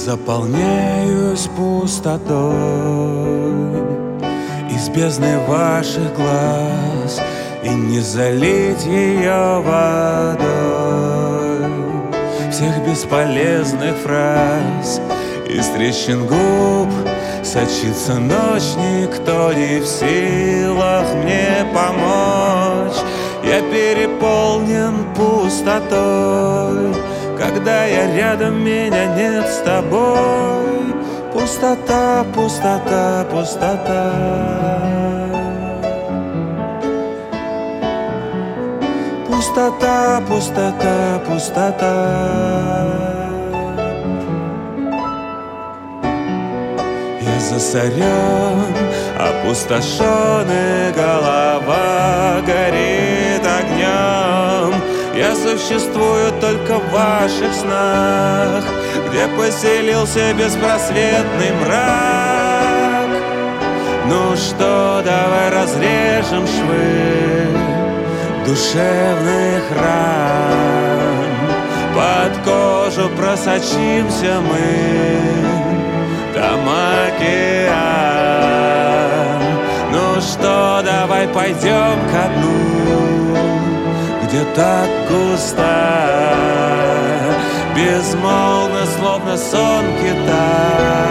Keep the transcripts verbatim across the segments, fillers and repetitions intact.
заполняюсь пустотой из бездны ваших глаз, и не залить ее водой всех бесполезных фраз. Из трещин губ сочится ночь, никто не в силах мне помочь. Я переполнен пустотой, когда я рядом, меня нет с тобой. Пустота, пустота, пустота. Пустота, пустота, пустота. Я засорен, опустошен, и голова горит огнем. Я существую только в ваших снах, где поселился беспросветный мрак. Ну что, давай разрежем швы душевных ран, под кожу просочимся мы, там океан. Ну что, давай пойдем ко дну, где так густо, безмолвно, словно сон кита,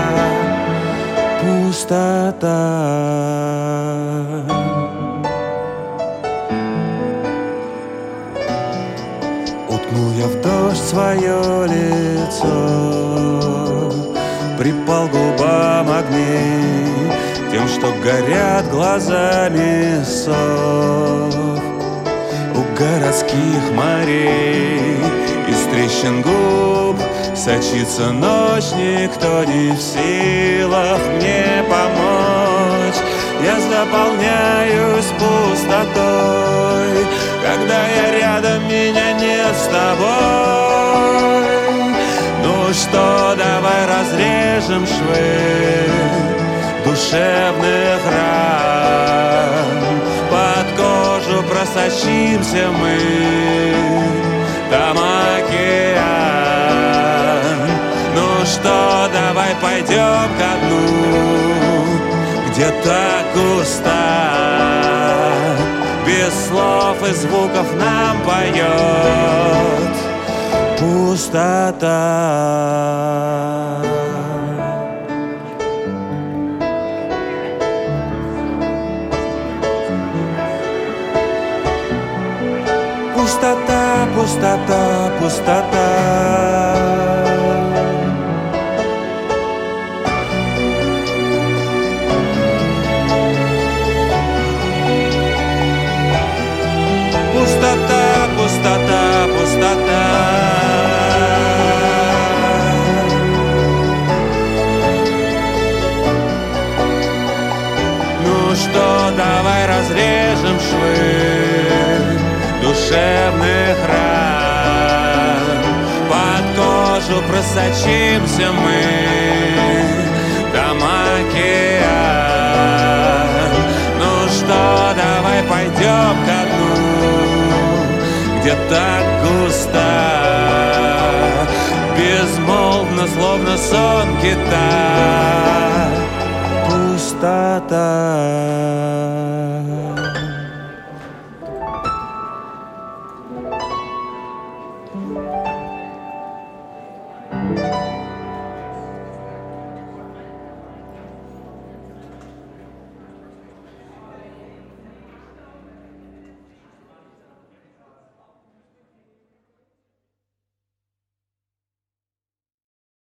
пустота. Уткнул я в дождь свое лицо, припал к губам огней, тем, что горят глазами сов. У городских морей из трещин губ сочится ночь, никто не в силах мне помочь. Я заполняюсь пустотой, когда я рядом, меня нет с тобой. Ну что, давай разрежем швы душевных ран, под кожу просочимся мы, там океан. Ну что, давай пойдем ко дну, где так густо, без слов и звуков нам поет пустота. Пустота, пустота, пустота. Пустота, пустота, пустота. Ну что, давай разрежем швы душевных ран, под кожу просочимся мы, там океан. Ну что, давай пойдем ко дну, где так густо, безмолвно, словно сон кита, пустота. Thank you.